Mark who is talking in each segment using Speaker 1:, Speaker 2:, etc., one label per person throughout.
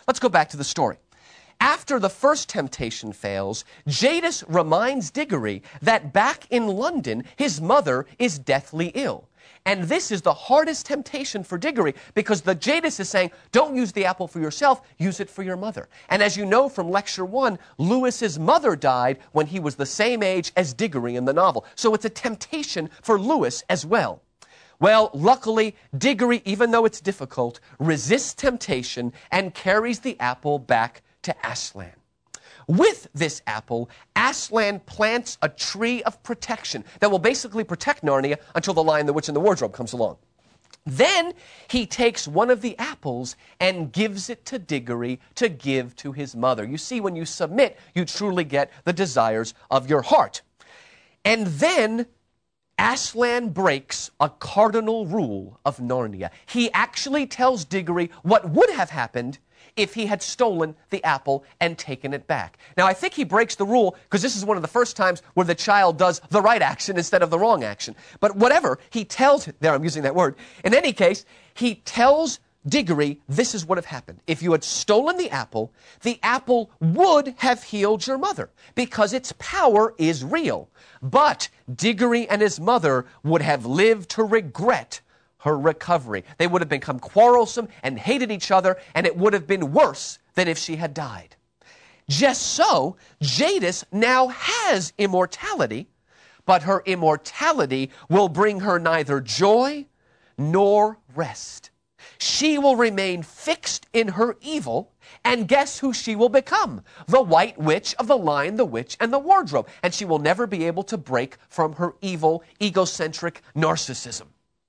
Speaker 1: Let's go back to the story. After the first temptation fails, Jadis reminds Diggory that back in London, his mother is deathly ill. And this is the hardest temptation for Diggory because the Jadis is saying, don't use the apple for yourself, use it for your mother. And as you know from Lecture 1, Lewis's mother died when he was the same age as Diggory in the novel. So it's a temptation for Lewis as well. Well, luckily, Diggory, even though it's difficult, resists temptation and carries the apple back to Aslan. With this apple, Aslan plants a tree of protection that will basically protect Narnia until The Lion, the Witch, and the Wardrobe comes along. Then he takes one of the apples and gives it to Diggory to give to his mother. You see, when you submit, you truly get the desires of your heart. And then Aslan breaks a cardinal rule of Narnia. He actually tells Diggory what would have happened if he had stolen the apple and taken it back. Now, I think he breaks the rule because this is one of the first times where the child does the right action instead of the wrong action. But whatever, he tells, there I'm using that word, in any case, he tells Diggory this is what have happened. If you had stolen the apple would have healed your mother because its power is real. But Diggory and his mother would have lived to regret her recovery. They would have become quarrelsome and hated each other, and it would have been worse than if she had died. Just so, Jadis now has immortality, but her immortality will bring her neither joy nor rest. She will remain fixed in her evil, and guess who she will become? The White Witch of The Lion, the Witch, and the Wardrobe. And she will never be able to break from her evil, egocentric narcissism.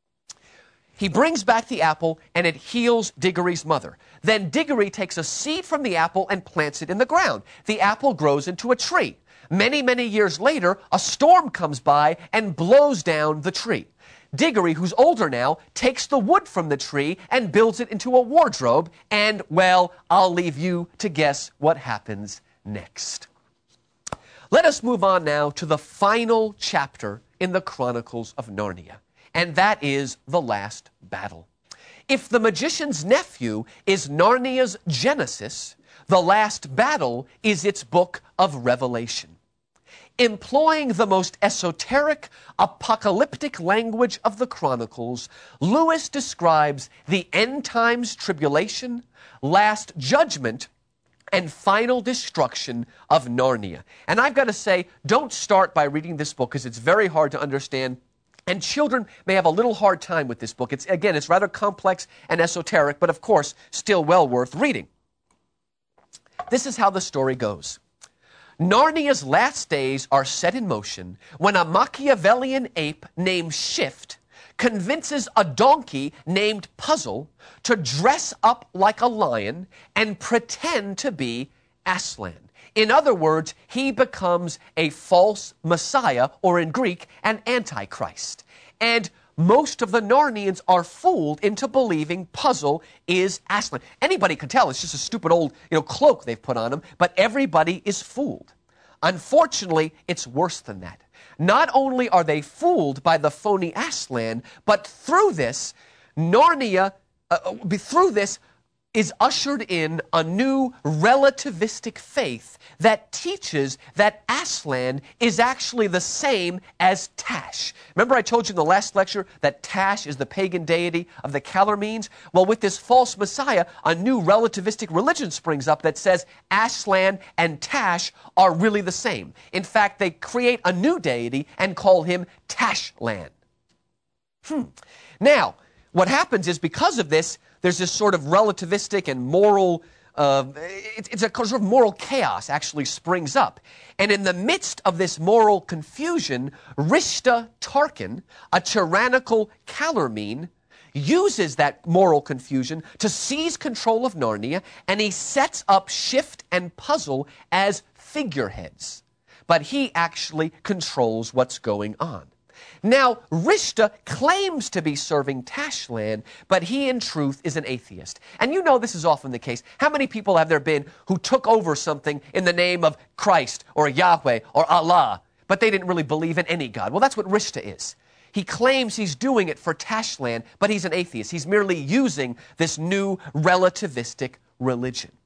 Speaker 1: He brings back the apple, and it heals Diggory's mother. Then Diggory takes a seed from the apple and plants it in the ground. The apple grows into a tree. Many, many years later, a storm comes by and blows down the tree. Diggory, who's older now, takes the wood from the tree and builds it into a wardrobe, and, well, I'll leave you to guess what happens next. Let us move on now to the final chapter in the Chronicles of Narnia. And that is the last battle. If the magician's nephew is Narnia's Genesis, the last battle is its book of Revelation. Employing the most esoteric, apocalyptic language of the Chronicles, Lewis describes the end times tribulation, last judgment, and final destruction of Narnia. And I've got to say, don't start by reading this book because it's very hard to understand. And children may have a little hard time with this book. It's rather complex and esoteric, but of course, still well worth reading. This is how the story goes. Narnia's last days are set in motion when a Machiavellian ape named Shift convinces a donkey named Puzzle to dress up like a lion and pretend to be Aslan. In other words, he becomes a false messiah, or in Greek, an antichrist. And most of the Narnians are fooled into believing Puzzle is Aslan. Anybody can tell it's just a stupid old, cloak they've put on him, but everybody is fooled. Unfortunately, it's worse than that. Not only are they fooled by the phony Aslan, but through this, Narnia, is ushered in a new relativistic faith that teaches that Aslan is actually the same as Tash. Remember I told you in the last lecture that Tash is the pagan deity of the Calormenes? Well, with this false messiah, a new relativistic religion springs up that says Aslan and Tash are really the same. In fact, they create a new deity and call him Tashlan. Now, what happens is because of this, there's this sort of relativistic and moral, it's a sort of moral chaos actually springs up. And in the midst of this moral confusion, Rishta Tarkin, a tyrannical Calormene, uses that moral confusion to seize control of Narnia, and he sets up Shift and Puzzle as figureheads. But he actually controls what's going on. Now, Rishta claims to be serving Tashlan, but he in truth is an atheist. And you know this is often the case. How many people have there been who took over something in the name of Christ or Yahweh or Allah, but they didn't really believe in any God? Well, that's what Rishta is. He claims he's doing it for Tashlan, but he's an atheist. He's merely using this new relativistic religion.